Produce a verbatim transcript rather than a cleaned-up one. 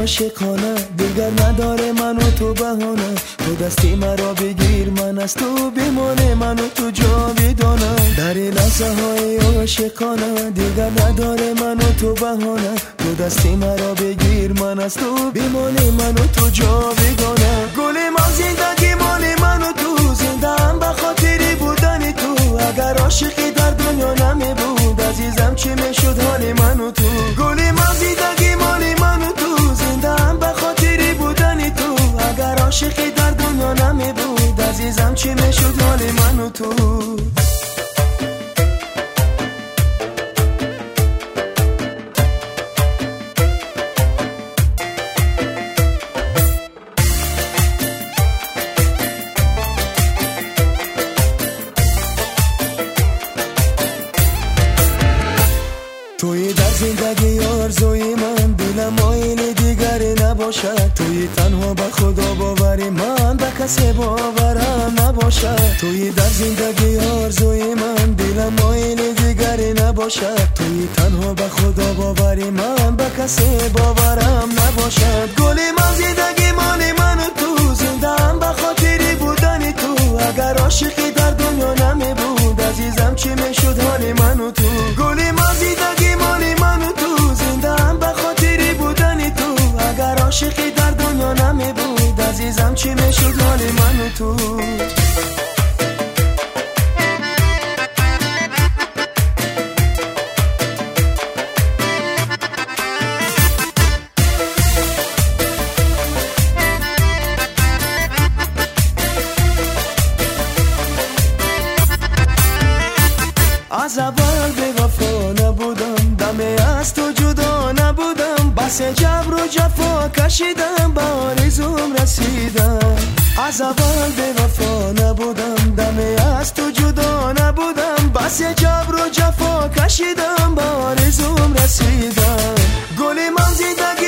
عاشقانه، دیگر نداره من و تو بهانه. تو دستی مرا بگیر من از تو بمانه، من و تو جاودانه. در لحظه های عاشقانه دیگر نداره من و تو بهانه. تو دستی مرا بگیر من از تو بمانه، من و تو جاودانه. گل من زندگی مال من و تو، زنده ام به خاطر بودن تو. اگر عاشقی در دنیا نمی بود عزیزم چی میشد حال من و تو. گل من زندگی مال من و تو، زنده ام به خاطر بودن تو. اگر عاشقی در دنیا نمی بود عزیزم چی میشد حال من و تو. توی در زندگی آرزوی من، دلم مایل دیگری نباشد. توی تنها به خدا باوری من، به کسی باورم نباشد. توی در زندگی آرزوی من، دلم مایل دیگری نباشد. توی تنها به خدا باوری من، به کسی باورم نباشد. گل من زندگی مال من و تو، زنده ام به خاطر بودن تو. اگر عاشقی در دنیا نمی بود عزیزم چی میشد حال من و تو. گل من زندگی مال من و تو، زنده ام به خاطر بودن تو. اگر عاشقی در دنیا نمی بود عزیزم چی میشد حال من و تو. از اول به وفا نبودم، دمی از تو جدا نبودم. بس جبر و جفا کشیدم، به آرزوم رسیدم. از اول به وفا نبودم، دمی از تو جدا نبودم. بس جبر و جفا کشیدم، به آرزوم رسیدم. گل من زندگی